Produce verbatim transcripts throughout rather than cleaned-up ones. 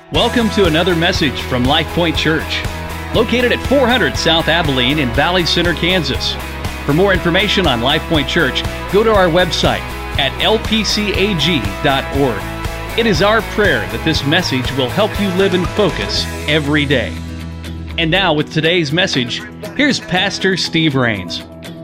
Welcome to another message from Life Point Church, located at four hundred South Abilene in Valley Center, Kansas. For more information on Life Point Church, go to our website at l p c a g dot org. It is our prayer that this message will help you live in focus every day. And now with today's message, here's Pastor Steve Rains.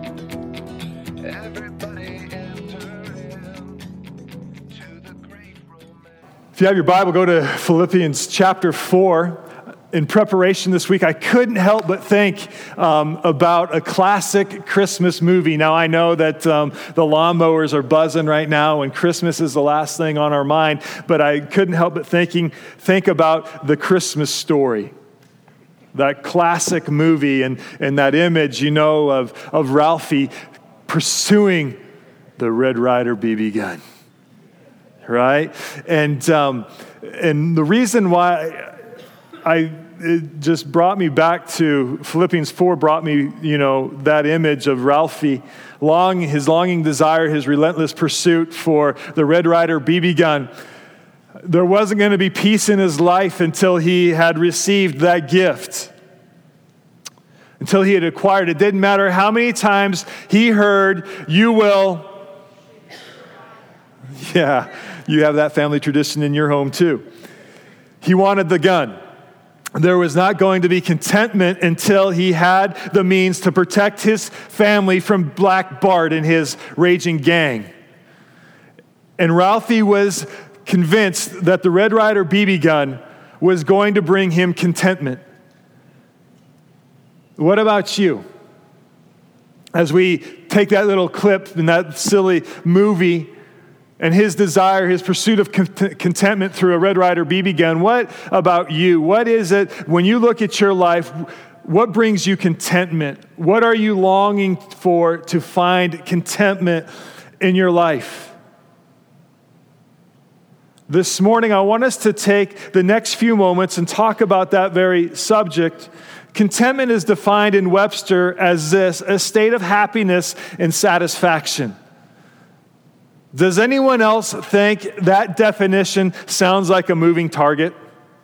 If you have your Bible, go to Philippians chapter four. In preparation this week, I couldn't help but think um, about a classic Christmas movie. Now, I know that um, the lawnmowers are buzzing right now, and Christmas is the last thing on our mind, but I couldn't help but thinking, think about The Christmas Story. That classic movie and, and that image, you know, of, of Ralphie pursuing the Red Ryder B B gun. Right? And um, and the reason why I it just brought me back to Philippians four, brought me, you know, that image of Ralphie, long his longing desire, his relentless pursuit for the Red Ryder B B gun. There wasn't going to be peace in his life until he had received that gift, until he had acquired it. It didn't matter how many times he heard, "You will." Yeah, you have that family tradition in your home too. He wanted the gun. There was not going to be contentment until he had the means to protect his family from Black Bart and his raging gang. And Ralphie was convinced that the Red Ryder B B gun was going to bring him contentment. What about you? As we take that little clip in that silly movie and his desire, his pursuit of contentment through a Red Ryder B B gun, what about you? What is it, when you look at your life, what brings you contentment? What are you longing for to find contentment in your life? This morning, I want us to take the next few moments and talk about that very subject. Contentment is defined in Webster as this: a state of happiness and satisfaction. Does anyone else think that definition sounds like a moving target?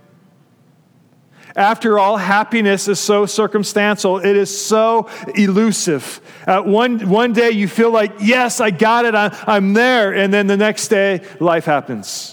After all, happiness is so circumstantial. It is so elusive. Uh, one, one day you feel like, yes, I got it, I'm, I'm there. And then the next day, life happens.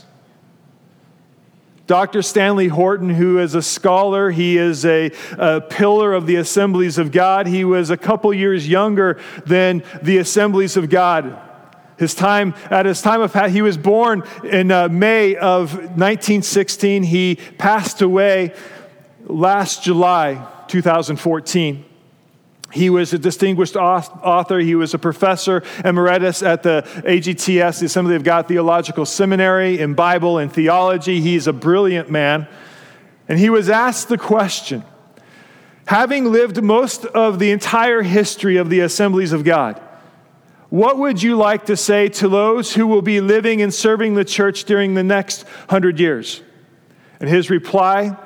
Doctor Stanley Horton, who is a scholar, he is a, a pillar of the Assemblies of God. He was a couple years younger than the Assemblies of God. His time, at his time of, he was born in uh, May of nineteen sixteen. He passed away last July, two thousand fourteen. He was a distinguished author. He was a professor emeritus at the A G T S, the Assembly of God Theological Seminary, in Bible and theology. He's a brilliant man. And he was asked the question, having lived most of the entire history of the Assemblies of God, what would you like to say to those who will be living and serving the church during the next hundred years? And his reply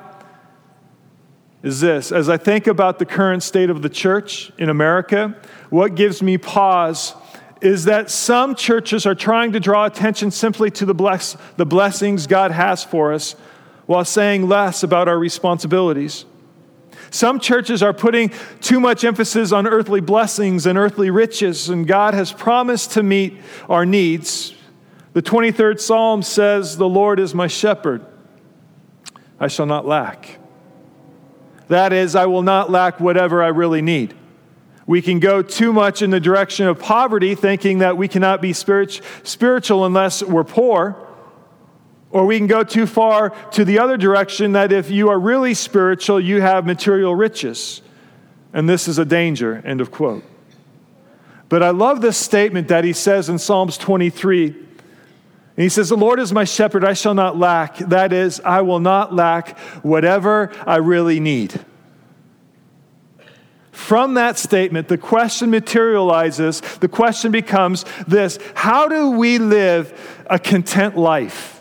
is this: as I think about the current state of the church in America, what gives me pause is that some churches are trying to draw attention simply to the bless, the blessings God has for us, while saying less about our responsibilities. Some churches are putting too much emphasis on earthly blessings and earthly riches, and God has promised to meet our needs. The twenty-third Psalm says, "The Lord is my shepherd, I shall not lack." That is, I will not lack whatever I really need. We can go too much in the direction of poverty, thinking that we cannot be spirit- spiritual unless we're poor. Or we can go too far to the other direction, that if you are really spiritual, you have material riches. And this is a danger, end of quote. But I love this statement that he says in Psalms twenty-three. And he says, "The Lord is my shepherd, I shall not lack." That is, I will not lack whatever I really need. From that statement, the question materializes. The question becomes this: how do we live a content life?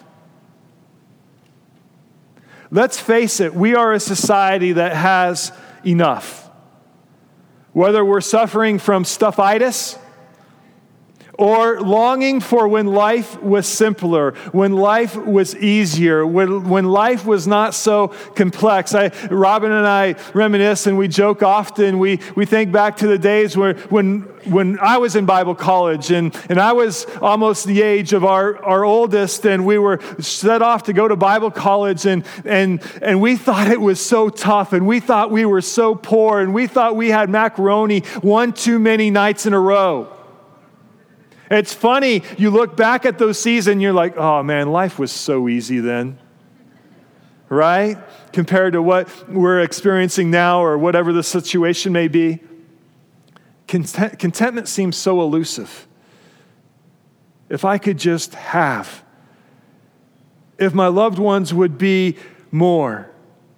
Let's face it, we are a society that has enough. Whether we're suffering from stuffitis Or longing for when life was simpler, when life was easier, when, when life was not so complex. I, Robin and I reminisce and we joke often. We, we think back to the days where when, when I was in Bible college and, and I was almost the age of our, our oldest, and we were set off to go to Bible college, and, and, and we thought it was so tough, and we thought we were so poor, and we thought we had macaroni one too many nights in a row. It's funny, you look back at those seasons, you're like, oh man, life was so easy then, right? Compared to what we're experiencing now or whatever the situation may be. Content, contentment seems so elusive. If I could just have, if my loved ones would be more.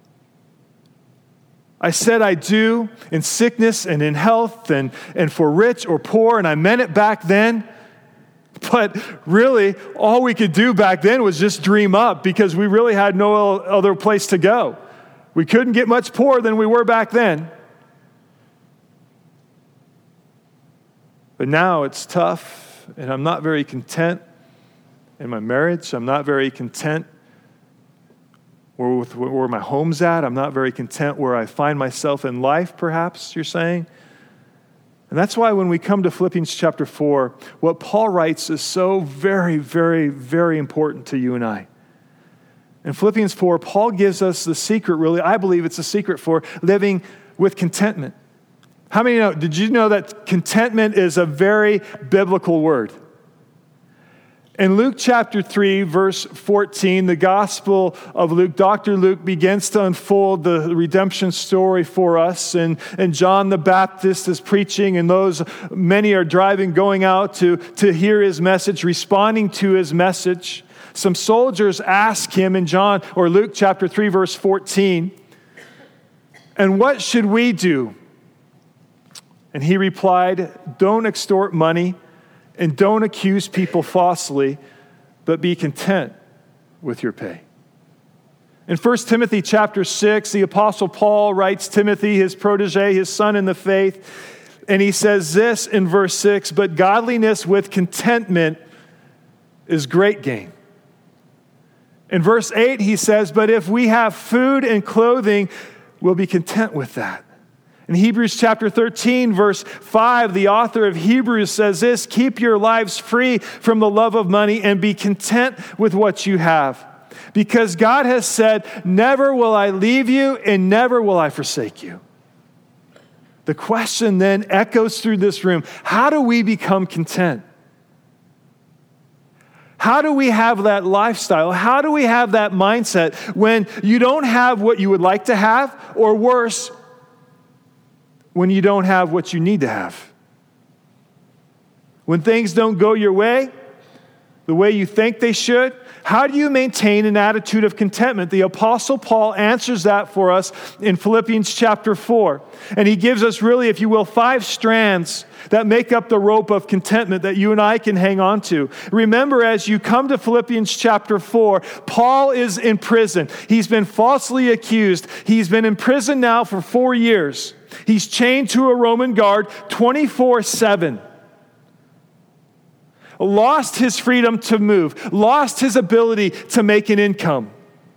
I said I do in sickness and in health and, and for rich or poor, and I meant it back then. But really, all we could do back then was just dream up, because we really had no other place to go. We couldn't get much poorer than we were back then. But now it's tough, and I'm not very content in my marriage. I'm not very content where, with, where my home's at. I'm not very content where I find myself in life, perhaps, you're saying. And that's why when we come to Philippians chapter four, what Paul writes is so very, very, very important to you and I. In Philippians four, Paul gives us the secret, really, I believe it's a secret for living with contentment. How many know, did you know that contentment is a very biblical word? In Luke chapter three, verse fourteen, the Gospel of Luke, Doctor Luke begins to unfold the redemption story for us. And, and John the Baptist is preaching, and those, many are driving, going out to, to hear his message, responding to his message. Some soldiers ask him in John, or Luke chapter three, verse fourteen, and what should we do? And he replied, don't extort money, and don't accuse people falsely, but be content with your pay. In First Timothy chapter six, the Apostle Paul writes Timothy, his protege, his son in the faith, and he says this in verse six, but godliness with contentment is great gain. In verse eight, he says, but if we have food and clothing, we'll be content with that. In Hebrews chapter thirteen, verse five, the author of Hebrews says this, keep your lives free from the love of money and be content with what you have. Because God has said, never will I leave you and never will I forsake you. The question then echoes through this room, how do we become content? How do we have that lifestyle? How do we have that mindset when you don't have what you would like to have, or worse, when you don't have what you need to have? When things don't go your way, the way you think they should, how do you maintain an attitude of contentment? The Apostle Paul answers that for us in Philippians chapter four. And he gives us really, if you will, five strands that make up the rope of contentment that you and I can hang on to. Remember, as you come to Philippians chapter four, Paul is in prison. He's been falsely accused. He's been in prison now for four years. He's chained to a Roman guard twenty-four seven. Lost his freedom to move. Lost his ability to make an income.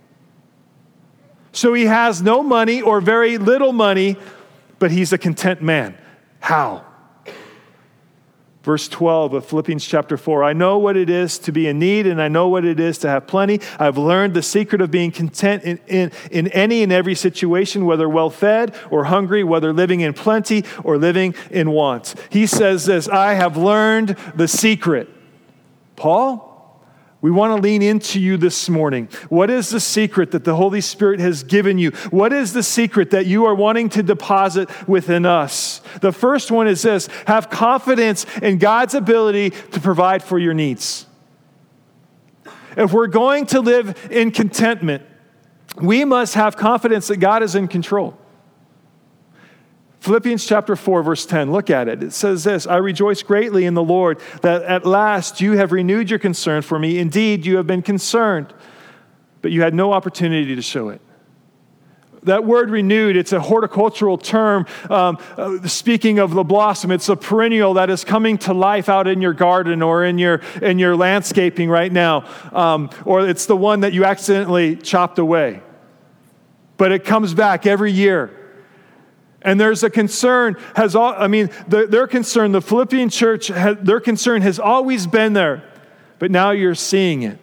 So he has no money or very little money, but he's a content man. How? Verse twelve of Philippians chapter four, I know what it is to be in need, and I know what it is to have plenty. I've learned the secret of being content in, in, in any and every situation, whether well-fed or hungry, whether living in plenty or living in want. He says this, I have learned the secret. Paul, we want to lean into you this morning. What is the secret that the Holy Spirit has given you? What is the secret that you are wanting to deposit within us? The first one is this, have confidence in God's ability to provide for your needs. If we're going to live in contentment, we must have confidence that God is in control. Philippians chapter four, verse ten, look at it. It says this, I rejoice greatly in the Lord that at last you have renewed your concern for me. Indeed, you have been concerned, but you had no opportunity to show it. That word renewed, it's a horticultural term um, uh, speaking of the blossom. It's a perennial that is coming to life out in your garden or in your in your landscaping right now. Um, or it's the one that you accidentally chopped away. But it comes back every year. And there's a concern, has all, I mean, the, their concern, the Philippian church, has, their concern has always been there. But now you're seeing it.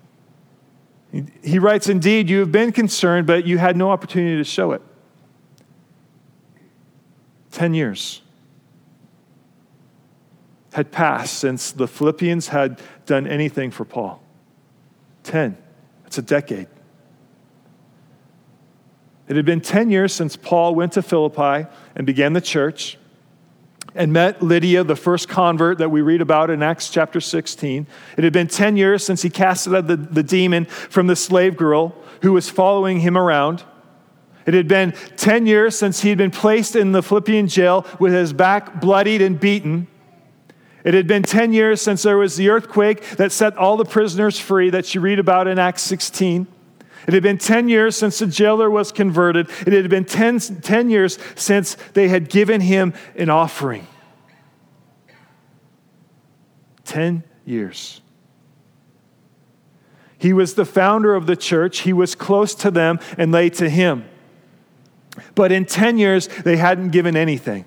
He writes, indeed, you have been concerned, but you had no opportunity to show it. Ten years had passed since the Philippians had done anything for Paul. Ten. That's a decade. It had been ten years since Paul went to Philippi and began the church and met Lydia, the first convert that we read about in Acts chapter sixteen. It had been ten years since he casted out the, the demon from the slave girl who was following him around. It had been ten years since he had been placed in the Philippian jail with his back bloodied and beaten. It had been ten years since there was the earthquake that set all the prisoners free that you read about in Acts sixteen. It had been ten years since the jailer was converted. It had been ten, ten years since they had given him an offering. Ten years. He was the founder of the church. He was close to them and they to him. But in ten years, they hadn't given anything.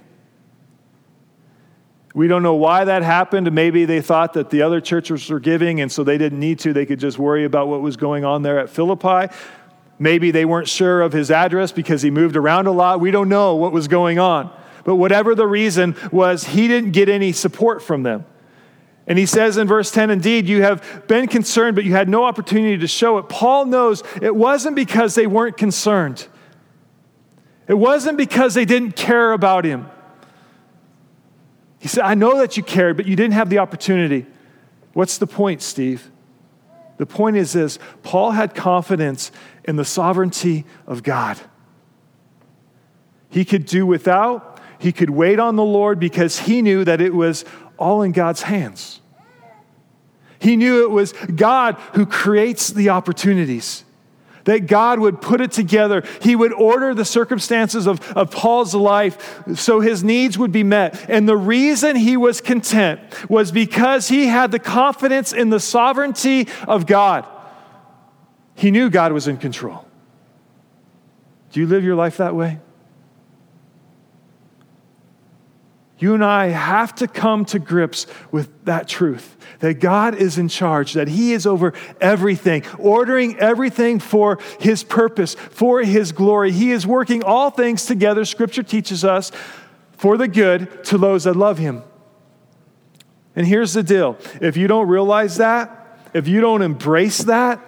We don't know why that happened. Maybe they thought that the other churches were giving, and so they didn't need to. They could just worry about what was going on there at Philippi. Maybe they weren't sure of his address because he moved around a lot. We don't know what was going on. But whatever the reason was, he didn't get any support from them. And he says in verse ten, indeed, you have been concerned, but you had no opportunity to show it. Paul knows it wasn't because they weren't concerned. It wasn't because they didn't care about him. He said, I know that you cared, but you didn't have the opportunity. What's the point, Steve? The point is this: Paul had confidence in the sovereignty of God. He could do without, he could wait on the Lord because he knew that it was all in God's hands. He knew it was God who creates the opportunities. That God would put it together. He would order the circumstances of, of Paul's life so his needs would be met. And the reason he was content was because he had the confidence in the sovereignty of God. He knew God was in control. Do you live your life that way? You and I have to come to grips with that truth, that God is in charge, that he is over everything, ordering everything for his purpose, for his glory. He is working all things together, Scripture teaches us, for the good to those that love him. And here's the deal. If you don't realize that, if you don't embrace that,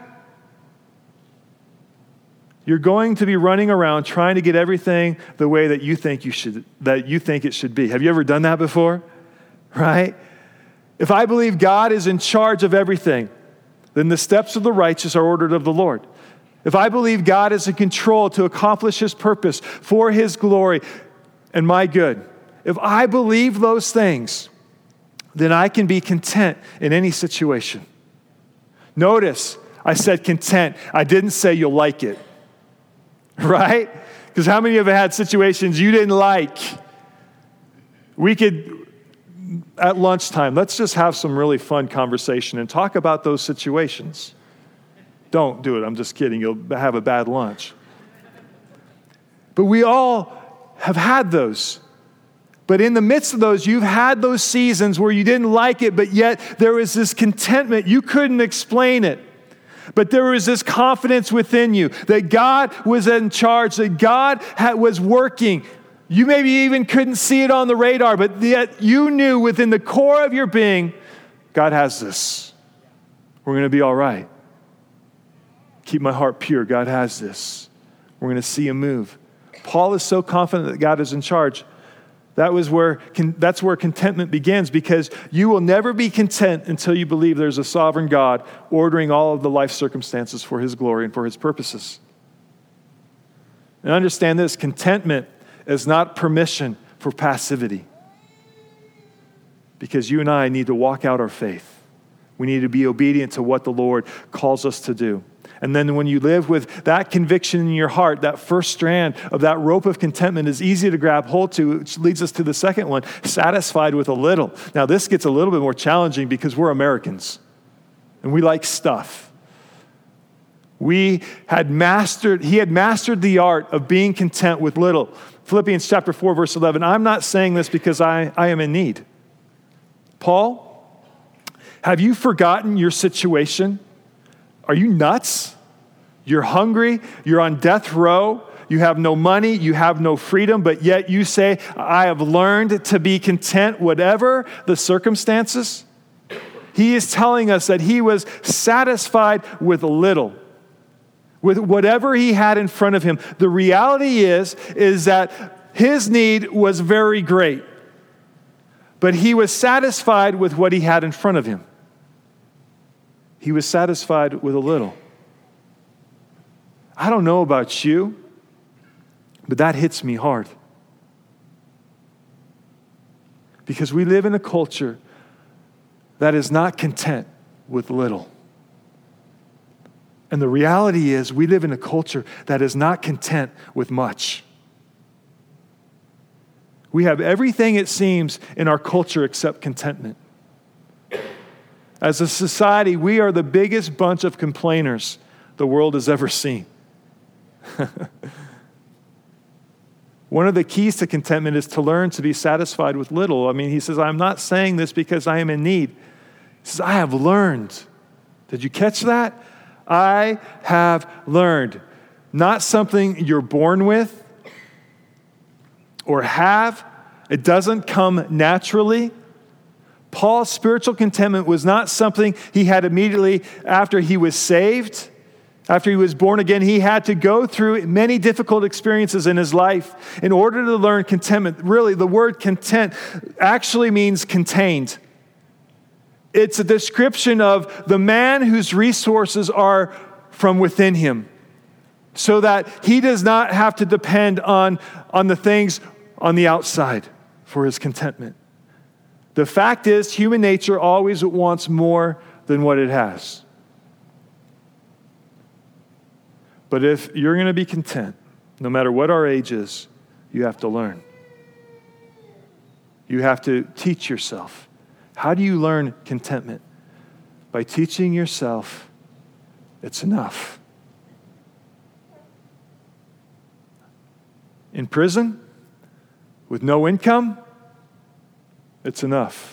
you're going to be running around trying to get everything the way that you think you should, that you think it should be. Have you ever done that before? Right? If I believe God is in charge of everything, then the steps of the righteous are ordered of the Lord. If I believe God is in control to accomplish his purpose for his glory and my good, if I believe those things, then I can be content in any situation. Notice, I said content. I didn't say you'll like it. Right? Because how many of you had situations you didn't like? We could, at lunchtime, let's just have some really fun conversation and talk about those situations. Don't do it. I'm just kidding. You'll have a bad lunch. But we all have had those. But in the midst of those, you've had those seasons where you didn't like it, but yet there was this contentment. You couldn't explain it. But there was this confidence within you that God was in charge, that God had, was working. You maybe even couldn't see it on the radar, but yet you knew within the core of your being, God has this. We're going to be all right. Keep my heart pure. God has this. We're going to see him move. Paul is so confident that God is in charge. That was where, that's where contentment begins, because you will never be content until you believe there's a sovereign God ordering all of the life circumstances for his glory and for his purposes. And understand this, contentment is not permission for passivity, because you and I need to walk out our faith. We need to be obedient to what the Lord calls us to do. And then when you live with that conviction in your heart, that first strand of that rope of contentment is easy to grab hold to, which leads us to the second one, satisfied with a little. Now, this gets a little bit more challenging because we're Americans and we like stuff. We had mastered, he had mastered the art of being content with little. Philippians chapter four, verse eleven, I'm not saying this because I, I am in need. Paul, have you forgotten your situation? Are you nuts? You're hungry, you're on death row, you have no money, you have no freedom, but yet you say, I have learned to be content whatever the circumstances. He is telling us that he was satisfied with little, with whatever he had in front of him. The reality is, is that his need was very great, but he was satisfied with what he had in front of him. He was satisfied with a little. I don't know about you, but that hits me hard. Because we live in a culture that is not content with little. And the reality is we live in a culture that is not content with much. We have everything, it seems, in our culture except contentment. As a society, we are the biggest bunch of complainers the world has ever seen. One of the keys to contentment is to learn to be satisfied with little. I mean, he says, I'm not saying this because I am in need. He says, I have learned. Did you catch that? I have learned. Not something you're born with or have. It doesn't come naturally. Paul's spiritual contentment was not something he had immediately after he was saved. After he was born again, he had to go through many difficult experiences in his life in order to learn contentment. Really, the word content actually means contained. It's a description of the man whose resources are from within him, so that he does not have to depend on, on the things on the outside for his contentment. The fact is, human nature always wants more than what it has. But if you're going to be content, no matter what our age is, you have to learn. You have to teach yourself. How do you learn contentment? By teaching yourself it's enough. In prison, with no income, it's enough.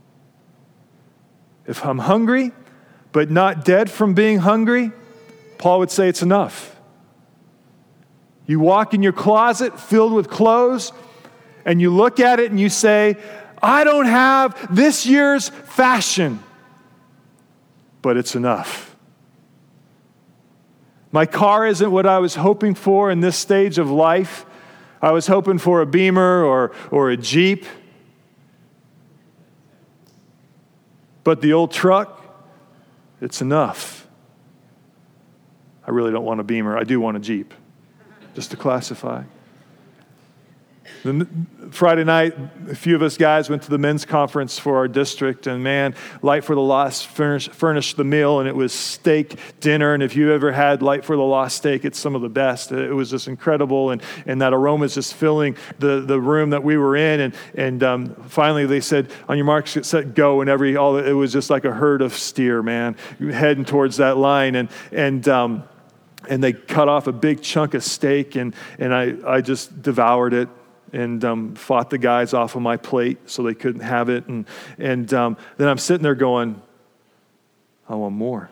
If I'm hungry, but not dead from being hungry, Paul would say it's enough. You walk in your closet filled with clothes, and you look at it and you say, I don't have this year's fashion, but it's enough. My car isn't what I was hoping for in this stage of life. I was hoping for a Beamer or, or a Jeep. But the old truck, it's enough. I really don't want a Beamer. I do want a Jeep, just to classify. Then Friday night, a few of us guys went to the men's conference for our district, and man, Light for the Lost furnished, furnished the meal, and it was steak dinner. And if you ever had Light for the Lost steak, it's some of the best. It was just incredible, and, and that aroma is just filling the, the room that we were in. And and um, finally, they said, "On your marks, get set, go!" And every all it was just like a herd of steer, man, heading towards that line, and and. Um, And they cut off a big chunk of steak, and, and I, I just devoured it and um, fought the guys off of my plate so they couldn't have it. And, and um, then I'm sitting there going, I want more.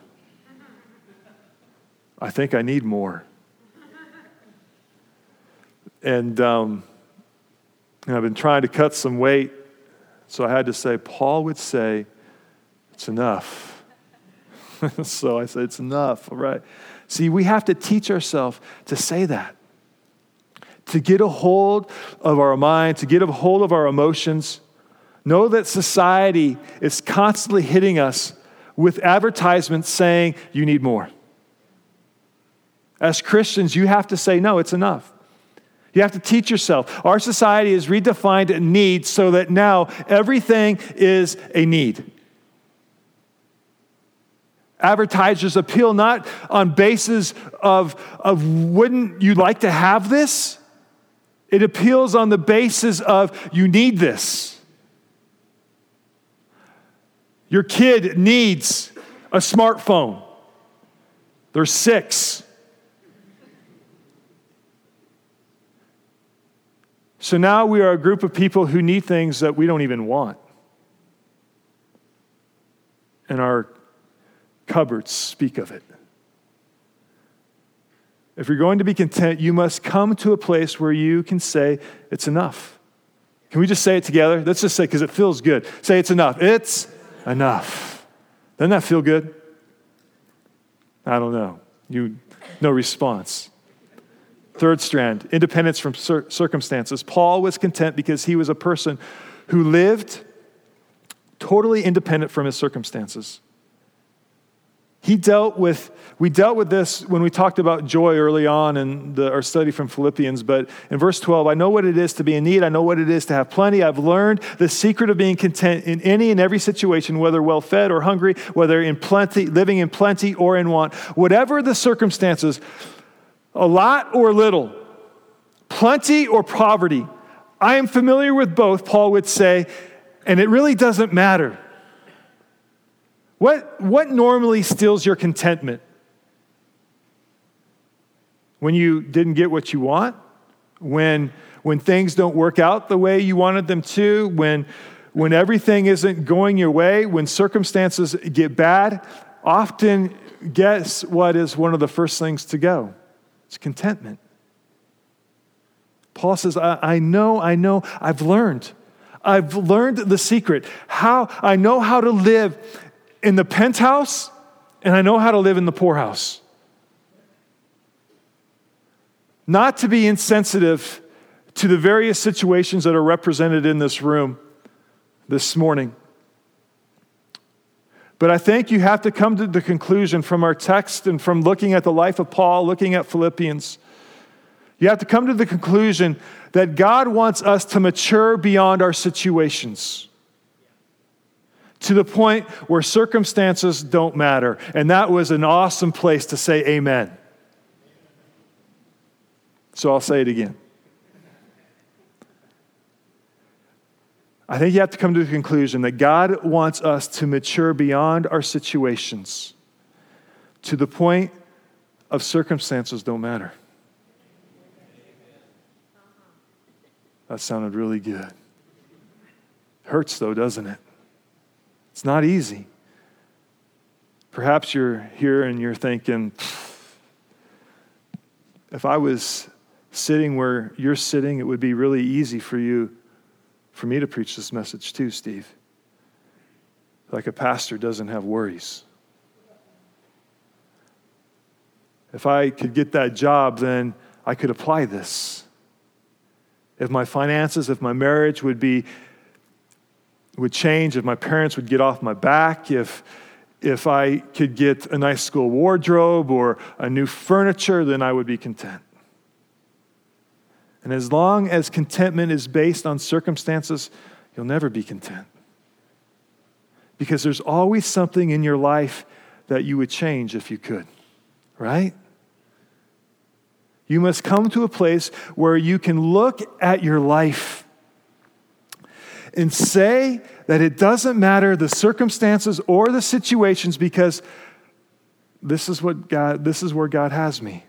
I think I need more. And, um, and I've been trying to cut some weight, so I had to say, Paul would say, it's enough. So I said, it's enough, all right. See, we have to teach ourselves to say that, to get a hold of our mind, to get a hold of our emotions. Know that society is constantly hitting us with advertisements saying you need more. As Christians, you have to say, no, it's enough. You have to teach yourself. Our society has redefined a need so that now everything is a need. Advertisers appeal not on basis of, of wouldn't you like to have this? It appeals on the basis of you need this. Your kid needs a smartphone. They're six. So now we are a group of people who need things that we don't even want. And our cupboards speak of it. If you're going to be content, you must come to a place where you can say, it's enough. Can we just say it together? Let's just say, because it feels good. Say, it's enough. It's enough. Doesn't that feel good? I don't know. You, no response. Third strand, independence from cir- circumstances. Paul was content because he was a person who lived totally independent from his circumstances. He dealt with, we dealt with this when we talked about joy early on in the, our study from Philippians, but in verse twelve, I know what it is to be in need. I know what it is to have plenty. I've learned the secret of being content in any and every situation, whether well-fed or hungry, whether in plenty, living in plenty or in want. Whatever the circumstances, a lot or little, plenty or poverty, I am familiar with both, Paul would say, and it really doesn't matter. What, what normally steals your contentment? When you didn't get what you want? When, when things don't work out the way you wanted them to? When, when everything isn't going your way? When circumstances get bad? Often, guess what is one of the first things to go? It's contentment. Paul says, I, I know, I know, I've learned. I've learned the secret. How I know how to live in the penthouse, and I know how to live in the poorhouse. Not to be insensitive to the various situations that are represented in this room this morning. But I think you have to come to the conclusion from our text and from looking at the life of Paul, looking at Philippians, you have to come to the conclusion that God wants us to mature beyond our situations to the point where circumstances don't matter. And that was an awesome place to say amen. So I'll say it again. I think you have to come to the conclusion that God wants us to mature beyond our situations to the point of circumstances don't matter. That sounded really good. Hurts though, doesn't it? It's not easy. Perhaps you're here and you're thinking, if I was sitting where you're sitting, it would be really easy for you, for me to preach this message too, Steve. Like a pastor doesn't have worries. If I could get that job, then I could apply this. If my finances, if my marriage would be would change, if my parents would get off my back, if if I could get a nice school wardrobe or a new furniture, then I would be content. And as long as contentment is based on circumstances, you'll never be content. Because there's always something in your life that you would change if you could, right? You must come to a place where you can look at your life and say that it doesn't matter the circumstances or the situations because this is what God, this is where God has me.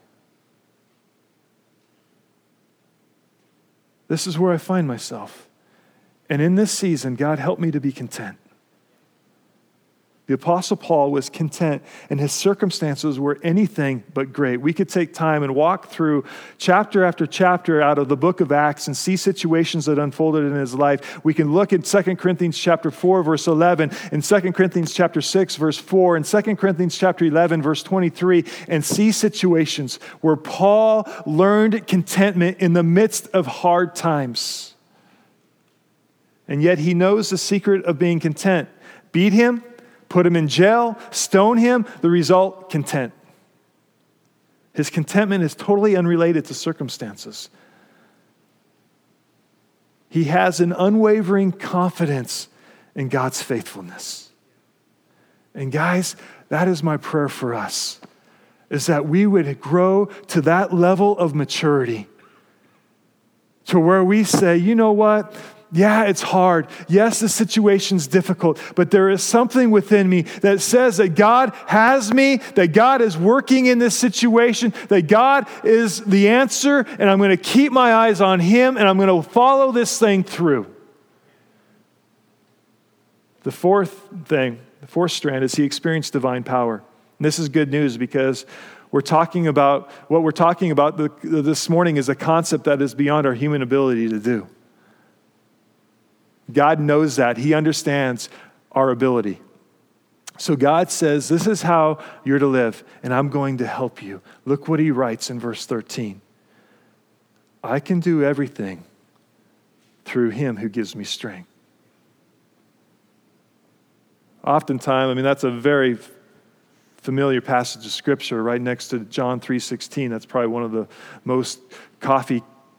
This is where I find myself. And in this season, God help me to be content. The Apostle Paul was content, and his circumstances were anything but great. We could take time and walk through chapter after chapter out of the book of Acts and see situations that unfolded in his life. We can look at Second Corinthians chapter four, verse eleven, and Second Corinthians chapter six, verse four, and Second Corinthians chapter eleven, verse twenty-three, and see situations where Paul learned contentment in the midst of hard times. And yet he knows the secret of being content. Beat him, put him in jail, stone him, the result, content. His contentment is totally unrelated to circumstances. He has an unwavering confidence in God's faithfulness. And guys, that is my prayer for us, is that we would grow to that level of maturity to where we say, you know what? Yeah, it's hard. Yes, the situation's difficult, but there is something within me that says that God has me, that God is working in this situation, that God is the answer, and I'm going to keep my eyes on Him, and I'm going to follow this thing through. The fourth thing, the fourth strand, is he experienced divine power. And this is good news because we're talking about, what we're talking about this morning is a concept that is beyond our human ability to do. God knows that. He understands our ability. So God says, this is how you're to live, and I'm going to help you. Look what he writes in verse thirteen. I can do everything through him who gives me strength. Oftentimes, I mean, that's a very familiar passage of Scripture right next to John three sixteen. That's probably one of the most coffee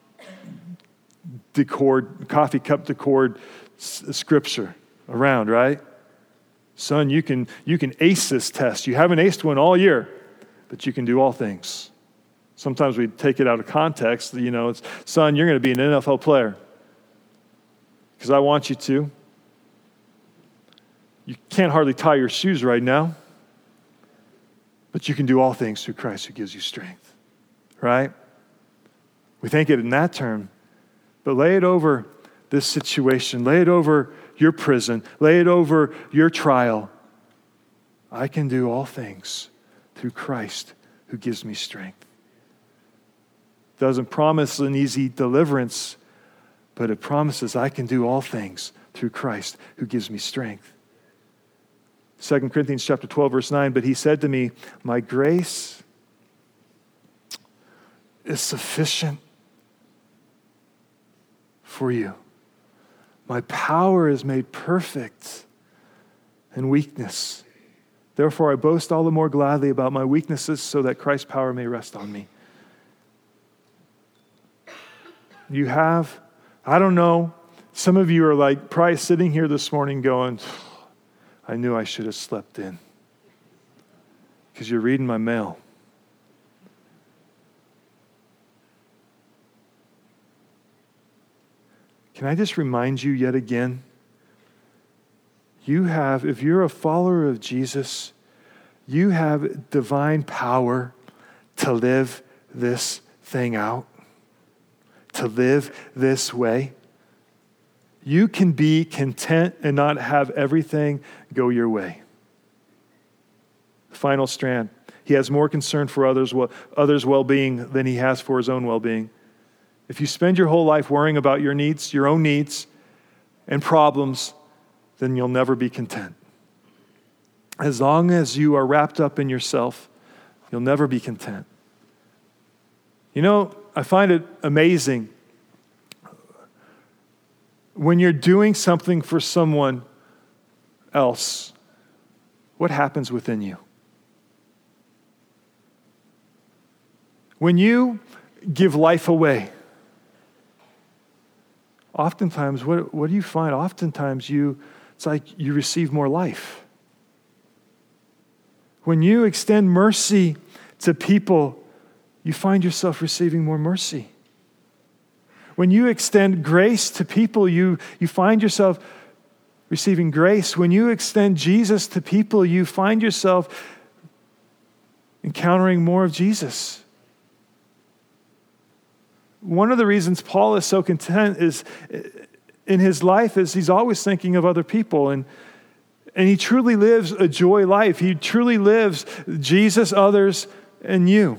decord, coffee cup decord scripture around, right? Son, you can you can ace this test. You haven't aced one all year, but you can do all things. Sometimes we take it out of context. You know, it's, son, you're going to be an N F L player because I want you to. You can't hardly tie your shoes right now, but you can do all things through Christ who gives you strength, right? We think it in that term, but lay it over this situation. Lay it over your prison. Lay it over your trial. I can do all things through Christ who gives me strength. Doesn't promise an easy deliverance, but it promises I can do all things through Christ who gives me strength. Second Corinthians chapter twelve, verse nine, but he said to me, my grace is sufficient for you. My power is made perfect in weakness. Therefore, I boast all the more gladly about my weaknesses so that Christ's power may rest on me. You have, I don't know, some of you are like probably sitting here this morning going, I knew I should have slept in because you're reading my mail. Can I just remind you yet again, you have, if you're a follower of Jesus, you have divine power to live this thing out, to live this way. You can be content and not have everything go your way. Final strand. He has more concern for others' others' well-being than he has for his own well-being. If you spend your whole life worrying about your needs, your own needs and problems, then you'll never be content. As long as you are wrapped up in yourself, you'll never be content. You know, I find it amazing when you're doing something for someone else, what happens within you? When you give life away, oftentimes, what, what do you find? Oftentimes, you it's like you receive more life. When you extend mercy to people, you find yourself receiving more mercy. When you extend grace to people, you, you find yourself receiving grace. When you extend Jesus to people, you find yourself encountering more of Jesus. One of the reasons Paul is so content is in his life is he's always thinking of other people, and, and he truly lives a joy life. He truly lives Jesus, others, and you.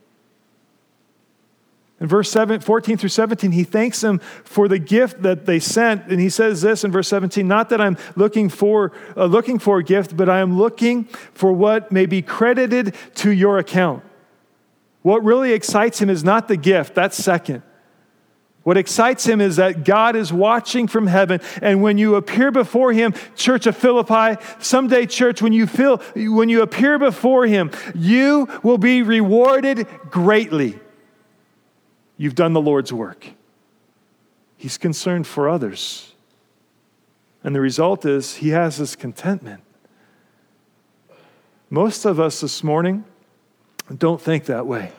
In verse seven, fourteen through seventeen, he thanks them for the gift that they sent. And he says this in verse seventeen, not that I'm looking for, uh, looking for a gift, but I am looking for what may be credited to your account. What really excites him is not the gift, that's second. What excites him is that God is watching from heaven, and when you appear before him, Church of Philippi, someday, church, when you feel, when you appear before him, you will be rewarded greatly. You've done the Lord's work. He's concerned for others. And the result is he has this contentment. Most of us this morning don't think that way.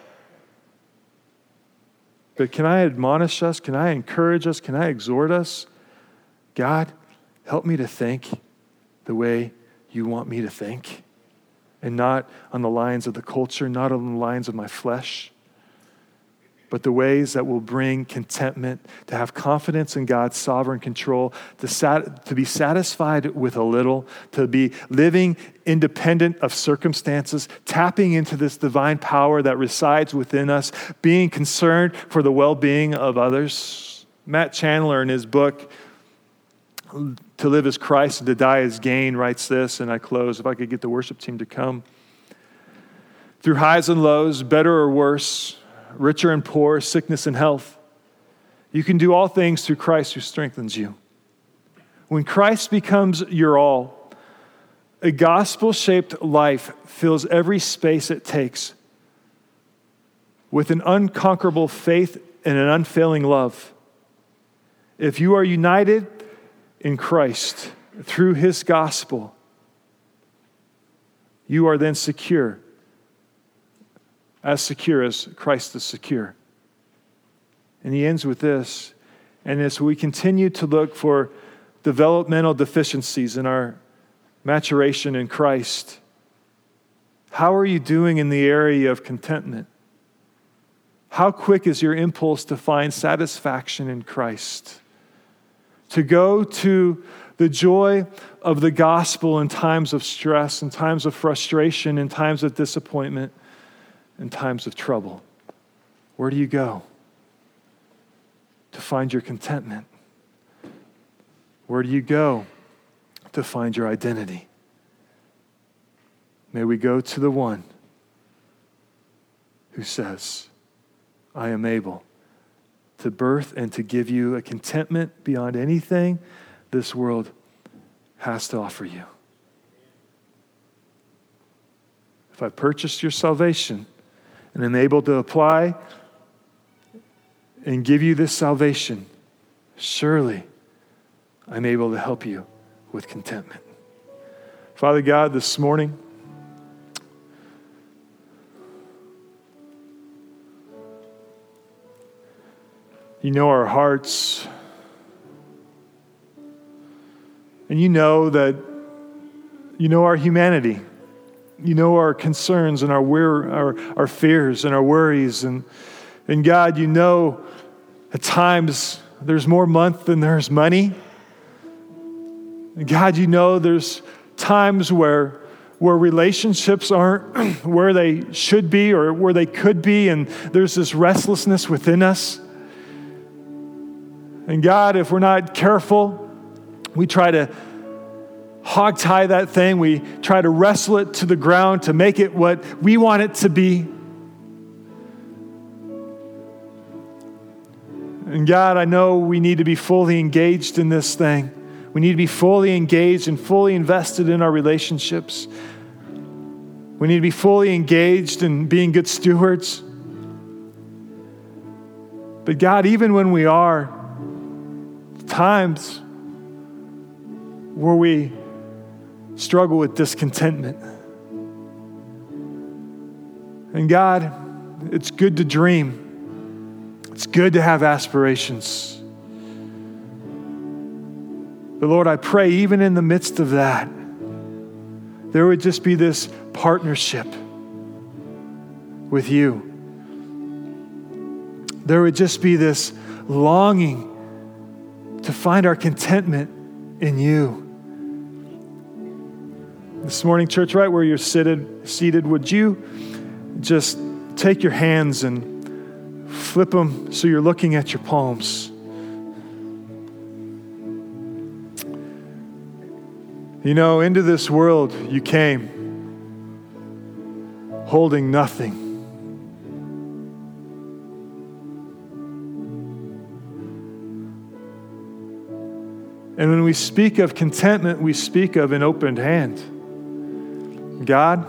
But can I admonish us? Can I encourage us? Can I exhort us? God, help me to think the way you want me to think, and not on the lines of the culture, not on the lines of my flesh, but the ways that will bring contentment, to have confidence in God's sovereign control, to, sat, to be satisfied with a little, to be living independent of circumstances, tapping into this divine power that resides within us, being concerned for the well-being of others. Matt Chandler, in his book, To Live as Christ and to Die as Gain, writes this, and I close, if I could get the worship team to come. Through highs and lows, better or worse, richer and poor, sickness and health, you can do all things through Christ who strengthens you. When Christ becomes your all, a gospel-shaped life fills every space it takes with an unconquerable faith and an unfailing love. If you are united in Christ through his gospel, you are then secure, as secure as Christ is secure. And he ends with this, and as we continue to look for developmental deficiencies in our maturation in Christ, how are you doing in the area of contentment? How quick is your impulse to find satisfaction in Christ? To go to the joy of the gospel in times of stress, in times of frustration, in times of disappointment, in times of trouble. Where do you go to find your contentment? Where do you go to find your identity? May we go to the one who says, I am able to birth and to give you a contentment beyond anything this world has to offer you. If I purchased your salvation and am able to apply and give you this salvation, surely I'm able to help you with contentment. Father God, this morning, you know our hearts, and you know that you know our humanity. You know our concerns and our our, our fears and our worries. And, and God, you know at times there's more month than there's money. And God, you know there's times where, where relationships aren't where they should be or where they could be, and there's this restlessness within us. And God, if we're not careful, we try to hog-tie that thing. We try to wrestle it to the ground to make it what we want it to be. And God, I know we need to be fully engaged in this thing. We need to be fully engaged and fully invested in our relationships. We need to be fully engaged in being good stewards. But God, even when we are, times where we struggle with discontentment. And God, it's good to dream. It's good to have aspirations. But Lord, I pray even in the midst of that, there would just be this partnership with you. There would just be this longing to find our contentment in you. This morning, church, right where you're seated, seated, would you just take your hands and flip them so you're looking at your palms? You know, into this world you came holding nothing. And when we speak of contentment, we speak of an opened hand. God,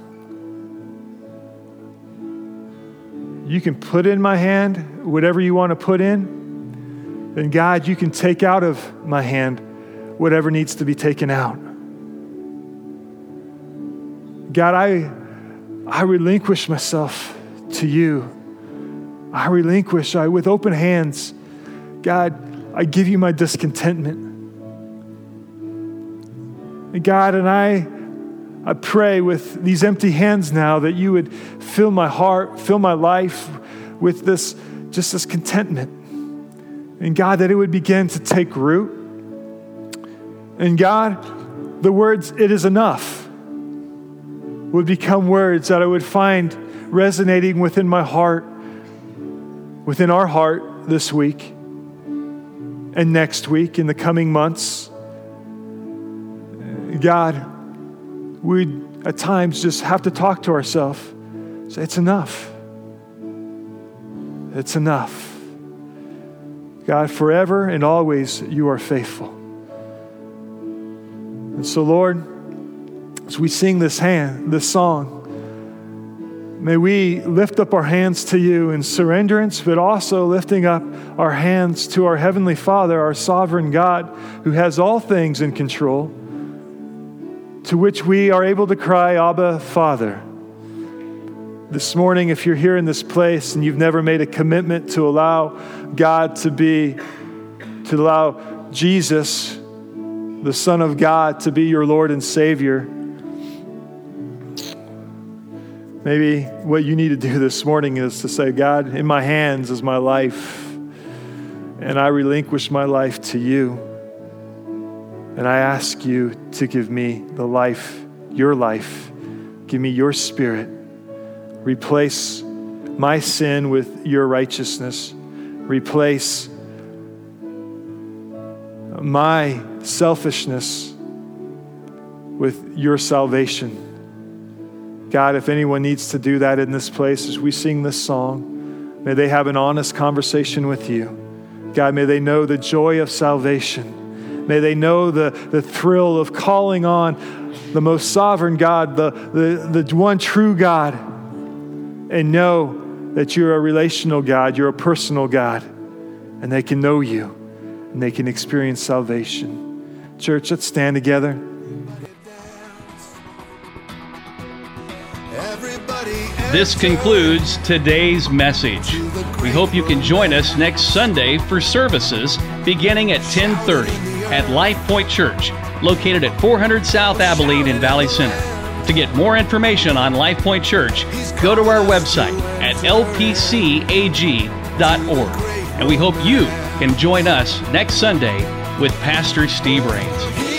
you can put in my hand whatever you want to put in. And God, you can take out of my hand whatever needs to be taken out. God, I, I relinquish myself to you. I relinquish, I with open hands. God, I give you my discontentment. And God, and I, I pray with these empty hands now that you would fill my heart, fill my life with this, just this contentment. And God, that it would begin to take root. And God, the words, "it is enough," would become words that I would find resonating within my heart, within our heart this week and next week, in the coming months. God, we at times just have to talk to ourselves. Say, it's enough. It's enough. God, forever and always you are faithful. And so, Lord, as we sing this hand, this song, may we lift up our hands to you in surrenderance, but also lifting up our hands to our Heavenly Father, our sovereign God, who has all things in control, to which we are able to cry, Abba, Father. This morning, if you're here in this place and you've never made a commitment to allow God to be, to allow Jesus, the Son of God, to be your Lord and Savior, maybe what you need to do this morning is to say, God, in my hands is my life, and I relinquish my life to you. And I ask you to give me the life, your life. Give me your Spirit. Replace my sin with your righteousness. Replace my selfishness with your salvation. God, if anyone needs to do that in this place as we sing this song, may they have an honest conversation with you. God, may they know the joy of salvation. May they know the, the thrill of calling on the most sovereign God, the, the, the one true God, and know that you're a relational God, you're a personal God, and they can know you, and they can experience salvation. Church, let's stand together. This concludes today's message. We hope you can join us next Sunday for services beginning at ten thirty at Life Point Church, located at four hundred South Abilene in Valley Center. To get more information on Life Point Church, go to our website at L P C A G dot org. And we hope you can join us next Sunday with Pastor Steve Rains.